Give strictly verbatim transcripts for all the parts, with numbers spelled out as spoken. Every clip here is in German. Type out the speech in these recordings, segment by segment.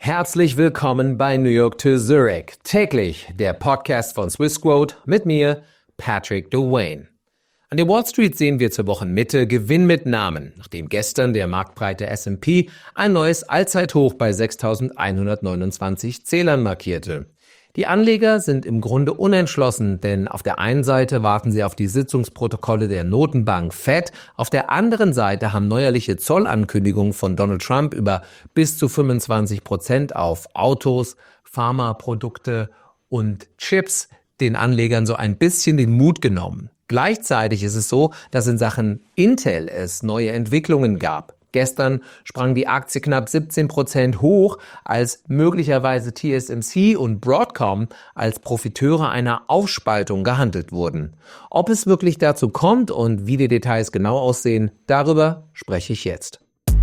Herzlich willkommen bei New York to Zurich. Täglich der Podcast von Swissquote mit mir, Patrick Dwayne. An der Wall Street sehen wir zur Wochenmitte Gewinnmitnahmen, nachdem gestern der marktbreite S and P ein neues Allzeithoch bei sechstausendeinhundertneunundzwanzig Zählern markierte. Die Anleger sind im Grunde unentschlossen, denn auf der einen Seite warten sie auf die Sitzungsprotokolle der Notenbank Fed, auf der anderen Seite haben neuerliche Zollankündigungen von Donald Trump über bis zu fünfundzwanzig Prozent auf Autos, Pharmaprodukte und Chips den Anlegern so ein bisschen den Mut genommen. Gleichzeitig ist es so, dass in Sachen Intel es neue Entwicklungen gab. Gestern sprang die Aktie knapp siebzehn Prozent hoch, als möglicherweise T S M C und Broadcom als Profiteure einer Aufspaltung gehandelt wurden. Ob es wirklich dazu kommt und wie die Details genau aussehen, darüber spreche ich jetzt.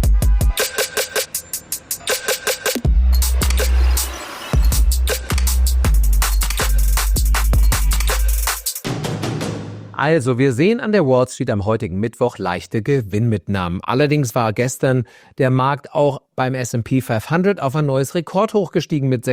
Also, wir sehen an der Wall Street am heutigen Mittwoch leichte Gewinnmitnahmen. Allerdings war gestern der Markt auch beim S and P fünfhundert auf ein neues Rekordhoch gestiegen mit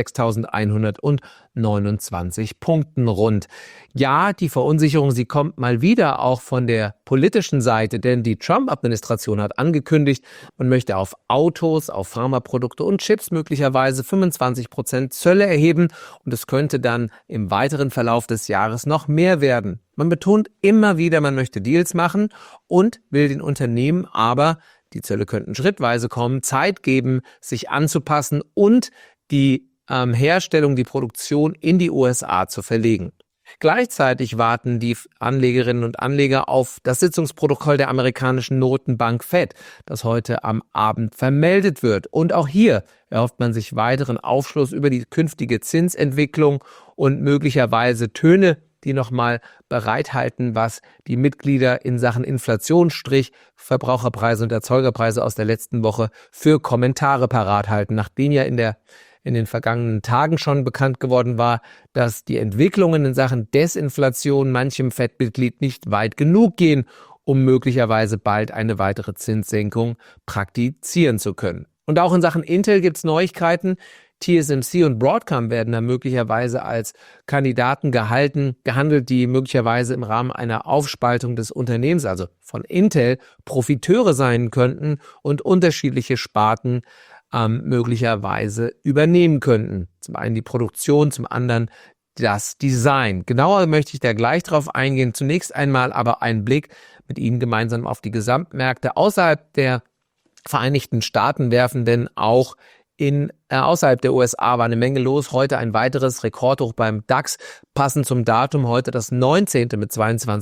sechstausendeinhundertneunundzwanzig Punkten rund. Ja, die Verunsicherung, sie kommt mal wieder auch von der politischen Seite, denn die Trump-Administration hat angekündigt, man möchte auf Autos, auf Pharmaprodukte und Chips möglicherweise fünfundzwanzig Prozent Zölle erheben und es könnte dann im weiteren Verlauf des Jahres noch mehr werden. Man betont immer wieder, man möchte Deals machen und will den Unternehmen aber, die Zölle könnten schrittweise kommen, Zeit geben, sich anzupassen und die ähm, Herstellung, die Produktion in die U S A zu verlegen. Gleichzeitig warten die Anlegerinnen und Anleger auf das Sitzungsprotokoll der amerikanischen Notenbank Fed, das heute am Abend vermeldet wird. Und auch hier erhofft man sich weiteren Aufschluss über die künftige Zinsentwicklung und möglicherweise Töne, die nochmal bereithalten, was die Mitglieder in Sachen Inflation, Strich, Verbraucherpreise und Erzeugerpreise aus der letzten Woche für Kommentare parat halten, nachdem ja in der in den vergangenen Tagen schon bekannt geworden war, dass die Entwicklungen in Sachen Desinflation manchem Fed-Mitglied nicht weit genug gehen, um möglicherweise bald eine weitere Zinssenkung praktizieren zu können. Und auch in Sachen Intel gibt es Neuigkeiten. T S M C und Broadcom werden da möglicherweise als Kandidaten gehalten, gehandelt, die möglicherweise im Rahmen einer Aufspaltung des Unternehmens, also von Intel, Profiteure sein könnten und unterschiedliche Sparten ähm, möglicherweise übernehmen könnten. Zum einen die Produktion, zum anderen das Design. Genauer möchte ich da gleich drauf eingehen. Zunächst einmal aber einen Blick mit Ihnen gemeinsam auf die Gesamtmärkte außerhalb der Vereinigten Staaten werfen, denn auch In, äh, außerhalb der U S A war eine Menge los. Heute ein weiteres Rekordhoch beim DAX, passend zum Datum heute das neunzehnte mit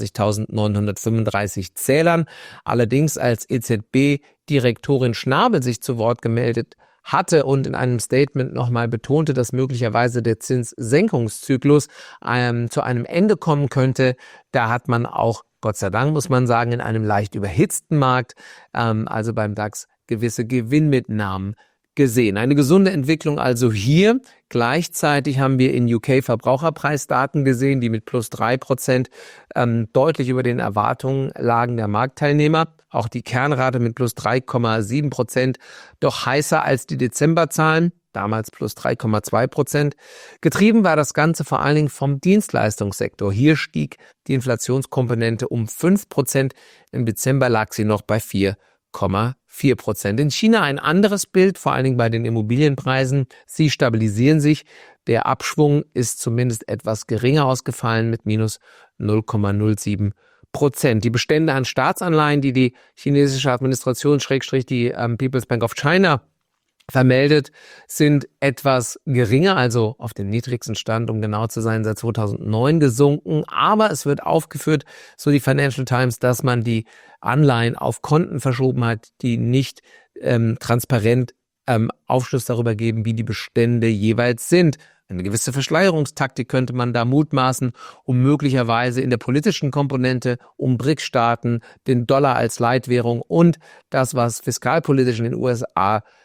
zweiundzwanzigtausendneunhundertfünfunddreißig Zählern. Allerdings als E Z B-Direktorin Schnabel sich zu Wort gemeldet hatte und in einem Statement nochmal betonte, dass möglicherweise der Zinssenkungszyklus ähm, zu einem Ende kommen könnte, da hat man auch, Gott sei Dank muss man sagen, in einem leicht überhitzten Markt, ähm, also beim DAX, gewisse Gewinnmitnahmen gesehen. Eine gesunde Entwicklung also hier. Gleichzeitig haben wir in U K Verbraucherpreisdaten gesehen, die mit plus drei Prozent ähm, deutlich über den Erwartungen lagen der Marktteilnehmer. Auch die Kernrate mit plus drei Komma sieben Prozent, doch heißer als die Dezemberzahlen, damals plus drei Komma zwei Prozent. Getrieben war das Ganze vor allen Dingen vom Dienstleistungssektor. Hier stieg die Inflationskomponente um fünf Prozent. Im Dezember lag sie noch bei vier Komma vier Prozent. In China ein anderes Bild, vor allen Dingen bei den Immobilienpreisen. Sie stabilisieren sich. Der Abschwung ist zumindest etwas geringer ausgefallen mit minus null Komma null sieben Prozent. Die Bestände an Staatsanleihen, die die chinesische Administration, Schrägstrich die ähm, People's Bank of China vermeldet, sind etwas geringer, also auf dem niedrigsten Stand, um genau zu sein, seit zweitausendneun gesunken. Aber es wird aufgeführt, so die Financial Times, dass man die Anleihen auf Konten verschoben hat, die nicht ähm, transparent ähm, Aufschluss darüber geben, wie die Bestände jeweils sind. Eine gewisse Verschleierungstaktik könnte man da mutmaßen, um möglicherweise in der politischen Komponente um B R I C S-Staaten, den Dollar als Leitwährung und das, was fiskalpolitisch in den U S A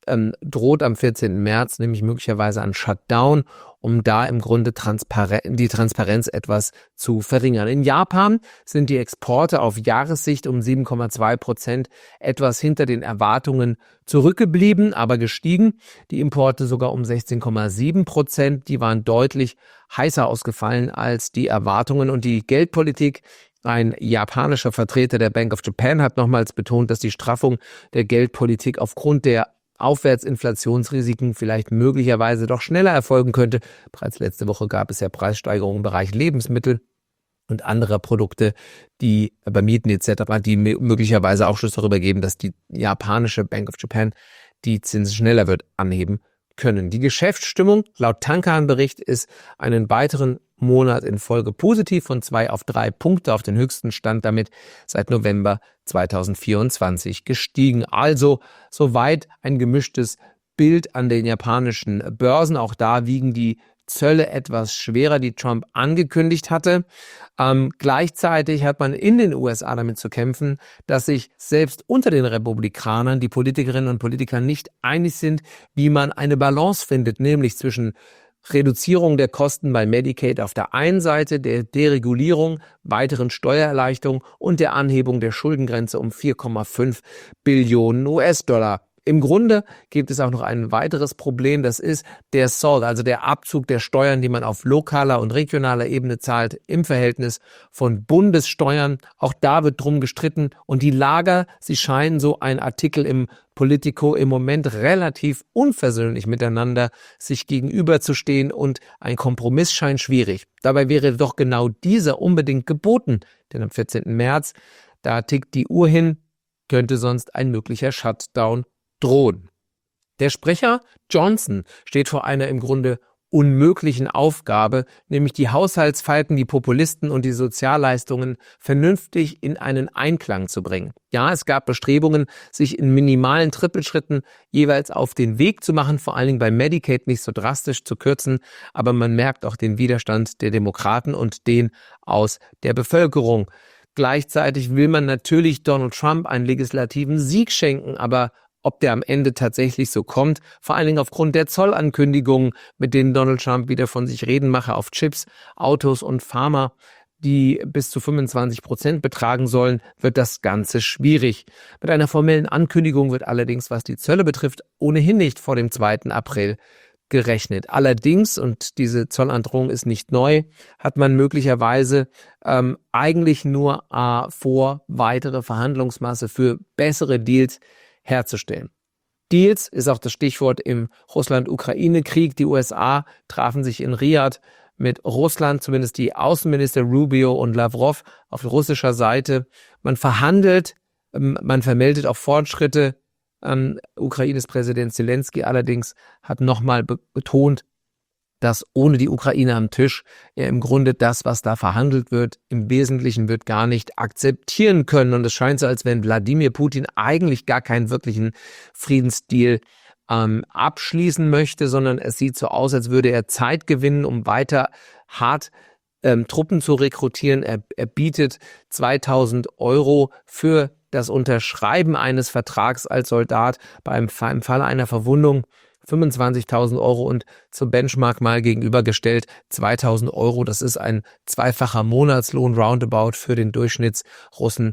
ähm, droht am vierzehnten März nämlich möglicherweise ein Shutdown, um da im Grunde Transparen- die Transparenz etwas zu verringern. In Japan sind die Exporte auf Jahressicht um sieben Komma zwei Prozent etwas hinter den Erwartungen zurückgeblieben, aber gestiegen. Die Importe sogar um sechzehn Komma sieben Prozent. Die waren deutlich heißer ausgefallen als die Erwartungen. Und die Geldpolitik, ein japanischer Vertreter der Bank of Japan hat nochmals betont, dass die Straffung der Geldpolitik aufgrund der Aufwärtsinflationsrisiken vielleicht möglicherweise doch schneller erfolgen könnte. Bereits letzte Woche gab es ja Preissteigerungen im Bereich Lebensmittel und anderer Produkte, die bei Mieten et cetera, die möglicherweise Aufschluss darüber geben, dass die japanische Bank of Japan die Zinsen schneller wird anheben können. Die Geschäftsstimmung laut Tankan-Bericht ist einen weiteren Monat in Folge positiv, von zwei auf drei Punkte auf den höchsten Stand damit seit November zweitausendvierundzwanzig gestiegen. Also soweit ein gemischtes Bild an den japanischen Börsen. Auch da wiegen die Zölle etwas schwerer, die Trump angekündigt hatte. Ähm, gleichzeitig hat man in den U S A damit zu kämpfen, dass sich selbst unter den Republikanern die Politikerinnen und Politiker nicht einig sind, wie man eine Balance findet, nämlich zwischen Reduzierung der Kosten bei Medicaid auf der einen Seite, der Deregulierung, weiteren Steuererleichterungen und der Anhebung der Schuldengrenze um vier Komma fünf Billionen U S-Dollar. Im Grunde gibt es auch noch ein weiteres Problem, das ist der S A L, also der Abzug der Steuern, die man auf lokaler und regionaler Ebene zahlt, im Verhältnis von Bundessteuern. Auch da wird drum gestritten und die Lager, sie scheinen, so ein Artikel im Politico, im Moment relativ unversöhnlich miteinander sich gegenüberzustehen und ein Kompromiss scheint schwierig. Dabei wäre doch genau dieser unbedingt geboten, denn am vierzehnten März, da tickt die Uhr hin, könnte sonst ein möglicher Shutdown drohen. Der Sprecher Johnson steht vor einer im Grunde unmöglichen Aufgabe, nämlich die Haushaltsfalten, die Populisten und die Sozialleistungen vernünftig in einen Einklang zu bringen. Ja, es gab Bestrebungen, sich in minimalen Trippelschritten jeweils auf den Weg zu machen, vor allen Dingen bei Medicaid nicht so drastisch zu kürzen, aber man merkt auch den Widerstand der Demokraten und den aus der Bevölkerung. Gleichzeitig will man natürlich Donald Trump einen legislativen Sieg schenken, aber ob der am Ende tatsächlich so kommt, vor allen Dingen aufgrund der Zollankündigungen, mit denen Donald Trump wieder von sich reden mache auf Chips, Autos und Pharma, die bis zu fünfundzwanzig Prozent betragen sollen, wird das Ganze schwierig. Mit einer formellen Ankündigung wird allerdings, was die Zölle betrifft, ohnehin nicht vor dem zweiten April gerechnet. Allerdings, und diese Zollandrohung ist nicht neu, hat man möglicherweise ähm, eigentlich nur äh, vor, weitere Verhandlungsmasse für bessere Deals herzustellen. Deals ist auch das Stichwort im Russland-Ukraine-Krieg. Die U S A trafen sich in Riyadh mit Russland, zumindest die Außenminister Rubio und Lavrov auf russischer Seite. Man verhandelt, man vermeldet auch Fortschritte. Ähm, Ukraines Präsident Zelensky allerdings hat nochmal be- betont, dass ohne die Ukraine am Tisch er im Grunde das, was da verhandelt wird, im Wesentlichen wird gar nicht akzeptieren können. Und es scheint so, als wenn Wladimir Putin eigentlich gar keinen wirklichen Friedensdeal ähm, abschließen möchte, sondern es sieht so aus, als würde er Zeit gewinnen, um weiter hart ähm, Truppen zu rekrutieren. Er, er bietet zweitausend Euro für das Unterschreiben eines Vertrags als Soldat bei einem, im Falle einer Verwundung fünfundzwanzigtausend Euro und zum Benchmark mal gegenübergestellt zweitausend Euro. Das ist ein zweifacher Monatslohn roundabout für den Durchschnittsrussen.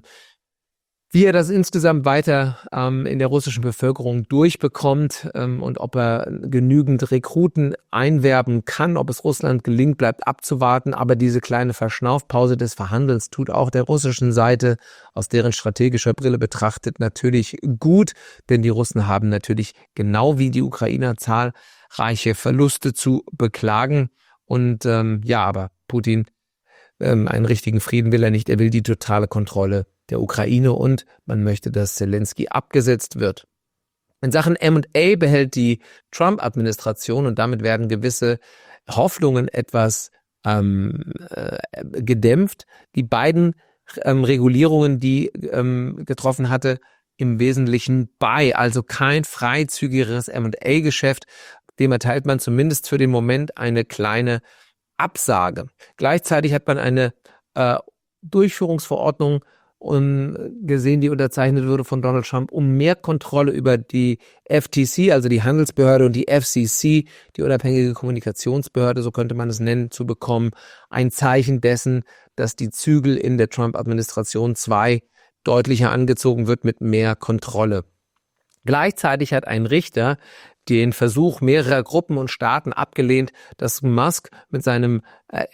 Wie er das insgesamt weiter ähm, in der russischen Bevölkerung durchbekommt ähm, und ob er genügend Rekruten einwerben kann, ob es Russland gelingt, bleibt abzuwarten. Aber diese kleine Verschnaufpause des Verhandelns tut auch der russischen Seite aus deren strategischer Brille betrachtet natürlich gut, denn die Russen haben natürlich genau wie die Ukrainer zahlreiche Verluste zu beklagen. Und ähm, ja, aber Putin, ähm, einen richtigen Frieden will er nicht. Er will die totale Kontrolle der Ukraine und man möchte, dass Zelensky abgesetzt wird. In Sachen M und A behält die Trump-Administration und damit werden gewisse Hoffnungen etwas ähm, äh, gedämpft. Die beiden ähm, Regulierungen, die ähm, getroffen hatte, im Wesentlichen bei, also kein freizügigeres M und A-Geschäft. Dem erteilt man zumindest für den Moment eine kleine Absage. Gleichzeitig hat man eine äh, Durchführungsverordnung und gesehen, die unterzeichnet wurde von Donald Trump, um mehr Kontrolle über die F T C, also die Handelsbehörde, und die F C C, die unabhängige Kommunikationsbehörde, so könnte man es nennen, zu bekommen. Ein Zeichen dessen, dass die Zügel in der Trump-Administration zwei deutlicher angezogen wird mit mehr Kontrolle. Gleichzeitig hat ein Richter den Versuch mehrerer Gruppen und Staaten abgelehnt, dass Musk mit seinem äh,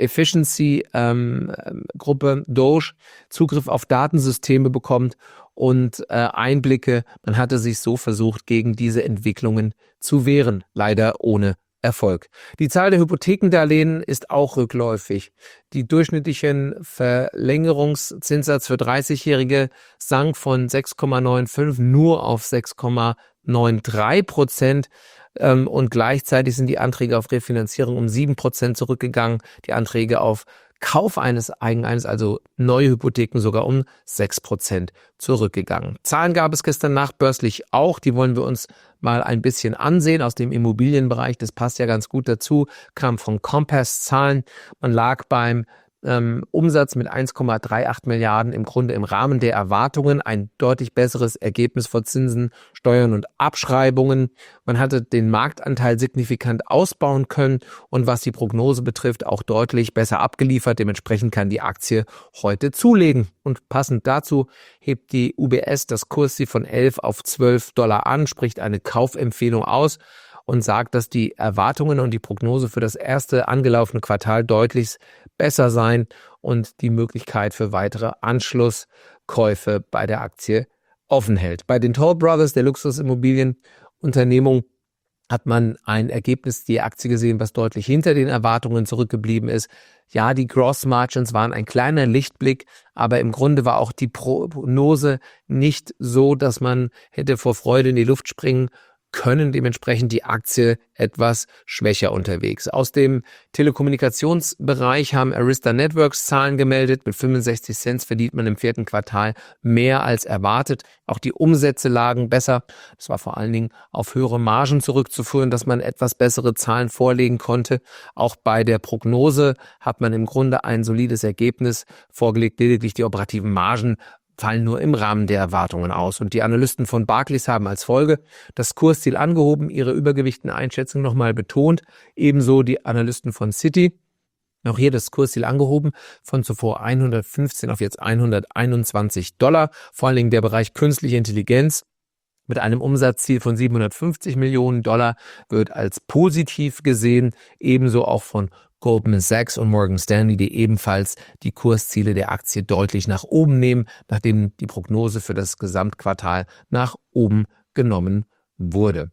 Efficiency-Gruppe ähm, Doge Zugriff auf Datensysteme bekommt und äh, Einblicke. Man hatte sich so versucht, gegen diese Entwicklungen zu wehren, leider ohne Erfolg. Die Zahl der Hypothekendarlehen ist auch rückläufig. Die durchschnittlichen Verlängerungszinssatz für dreißigjährige sank von sechs Komma fünfundneunzig nur auf sechs Komma dreiundneunzig Prozent. Ähm, und gleichzeitig sind die Anträge auf Refinanzierung um sieben Prozent zurückgegangen. Die Anträge auf Kauf eines Eigenheims, also neue Hypotheken, sogar um sechs Prozent zurückgegangen. Zahlen gab es gestern nachbörslich auch, die wollen wir uns mal ein bisschen ansehen aus dem Immobilienbereich. Das passt ja ganz gut dazu, kam von Compass Zahlen. Man lag beim ähm, Umsatz mit eins Komma achtunddreißig Milliarden im Grunde im Rahmen der Erwartungen, ein deutlich besseres Ergebnis vor Zinsen, Steuern und Abschreibungen. Man hatte den Marktanteil signifikant ausbauen können und was die Prognose betrifft, auch deutlich besser abgeliefert. Dementsprechend kann die Aktie heute zulegen. Und passend dazu hebt die U B S das Kursziel von elf auf zwölf Dollar an, spricht eine Kaufempfehlung aus und sagt, dass die Erwartungen und die Prognose für das erste angelaufene Quartal deutlich besser seien und die Möglichkeit für weitere Anschlusskäufe bei der Aktie offen hält. Bei den Toll Brothers, der Luxusimmobilienunternehmung, hat man ein Ergebnis, die Aktie gesehen, was deutlich hinter den Erwartungen zurückgeblieben ist. Ja, die Gross Margins waren ein kleiner Lichtblick, aber im Grunde war auch die Prognose nicht so, dass man hätte vor Freude in die Luft springen können, dementsprechend die Aktie etwas schwächer unterwegs. Aus dem Telekommunikationsbereich haben Arista Networks Zahlen gemeldet. Mit fünfundsechzig Cent verdient man im vierten Quartal mehr als erwartet. Auch die Umsätze lagen besser. Das war vor allen Dingen auf höhere Margen zurückzuführen, dass man etwas bessere Zahlen vorlegen konnte. Auch bei der Prognose hat man im Grunde ein solides Ergebnis vorgelegt. Lediglich die operativen Margen fallen nur im Rahmen der Erwartungen aus. Und die Analysten von Barclays haben als Folge das Kursziel angehoben, ihre übergewichtende Einschätzung nochmal betont. Ebenso die Analysten von Citi. Auch hier das Kursziel angehoben von zuvor hundertfünfzehn auf jetzt hunderteinundzwanzig Dollar. Vor allen Dingen der Bereich künstliche Intelligenz mit einem Umsatzziel von siebenhundertfünfzig Millionen Dollar wird als positiv gesehen. Ebenso auch von Goldman Sachs und Morgan Stanley, die ebenfalls die Kursziele der Aktie deutlich nach oben nehmen, nachdem die Prognose für das Gesamtquartal nach oben genommen wurde.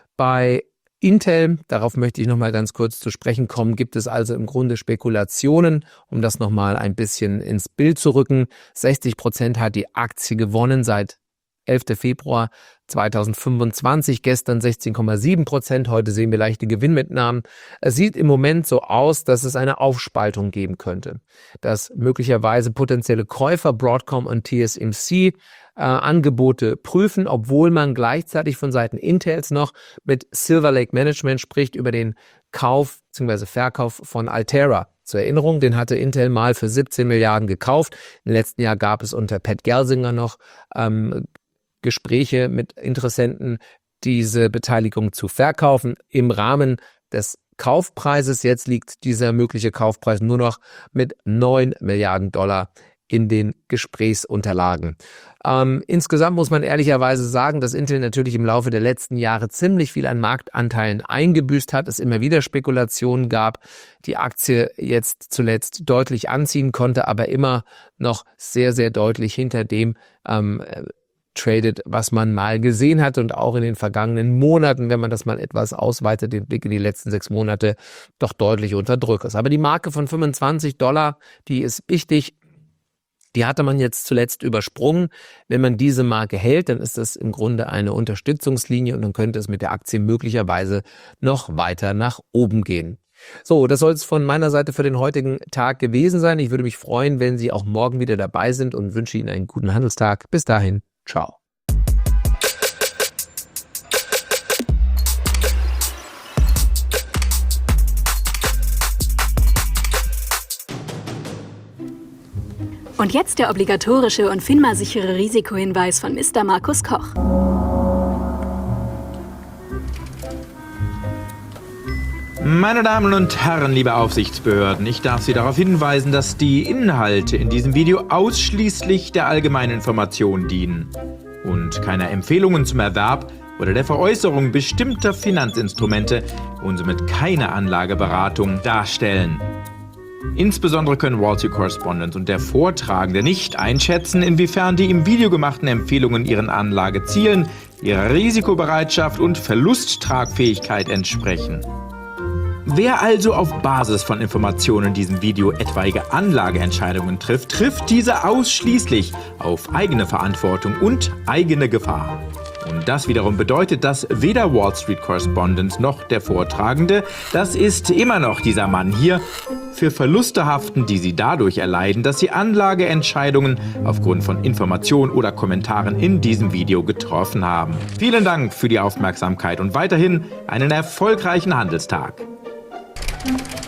Bei Intel, darauf möchte ich nochmal ganz kurz zu sprechen kommen, gibt es also im Grunde Spekulationen, um das nochmal ein bisschen ins Bild zu rücken. sechzig Prozent hat die Aktie gewonnen seit elften Februar zweitausendfünfundzwanzig, gestern sechzehn Komma sieben Prozent, heute sehen wir leichte Gewinnmitnahmen. Es sieht im Moment so aus, dass es eine Aufspaltung geben könnte, dass möglicherweise potenzielle Käufer Broadcom und T S M C äh, Angebote prüfen, obwohl man gleichzeitig von Seiten Intels noch mit Silver Lake Management spricht über den Kauf bzw. Verkauf von Altera. Zur Erinnerung, den hatte Intel mal für siebzehn Milliarden gekauft. Im letzten Jahr gab es unter Pat Gelsinger noch ähm, Gespräche mit Interessenten, diese Beteiligung zu verkaufen. Im Rahmen des Kaufpreises jetzt liegt dieser mögliche Kaufpreis nur noch mit neun Milliarden Dollar in den Gesprächsunterlagen. Ähm, insgesamt muss man ehrlicherweise sagen, dass Intel natürlich im Laufe der letzten Jahre ziemlich viel an Marktanteilen eingebüßt hat, es immer wieder Spekulationen gab, die Aktie jetzt zuletzt deutlich anziehen konnte, aber immer noch sehr, sehr deutlich hinter dem ähm, tradet, was man mal gesehen hat und auch in den vergangenen Monaten, wenn man das mal etwas ausweitet, den Blick in die letzten sechs Monate, doch deutlich unter Druck ist. Aber die Marke von fünfundzwanzig Dollar, die ist wichtig. Die hatte man jetzt zuletzt übersprungen. Wenn man diese Marke hält, dann ist das im Grunde eine Unterstützungslinie und dann könnte es mit der Aktie möglicherweise noch weiter nach oben gehen. So, das soll es von meiner Seite für den heutigen Tag gewesen sein. Ich würde mich freuen, wenn Sie auch morgen wieder dabei sind und wünsche Ihnen einen guten Handelstag. Bis dahin, ciao. Und jetzt der obligatorische und FINMA-sichere Risikohinweis von Mister Markus Koch. Meine Damen und Herren, liebe Aufsichtsbehörden, ich darf Sie darauf hinweisen, dass die Inhalte in diesem Video ausschließlich der allgemeinen Information dienen und keiner Empfehlungen zum Erwerb oder der Veräußerung bestimmter Finanzinstrumente und somit keine Anlageberatung darstellen. Insbesondere können Wall Street Correspondent und der Vortragende nicht einschätzen, inwiefern die im Video gemachten Empfehlungen ihren Anlagezielen, ihrer Risikobereitschaft und Verlusttragfähigkeit entsprechen. Wer also auf Basis von Informationen in diesem Video etwaige Anlageentscheidungen trifft, trifft diese ausschließlich auf eigene Verantwortung und eigene Gefahr. Und das wiederum bedeutet, dass weder Wall Street Correspondent noch der Vortragende, das ist immer noch dieser Mann hier, für Verluste haften, die sie dadurch erleiden, dass sie Anlageentscheidungen aufgrund von Informationen oder Kommentaren in diesem Video getroffen haben. Vielen Dank für die Aufmerksamkeit und weiterhin einen erfolgreichen Handelstag.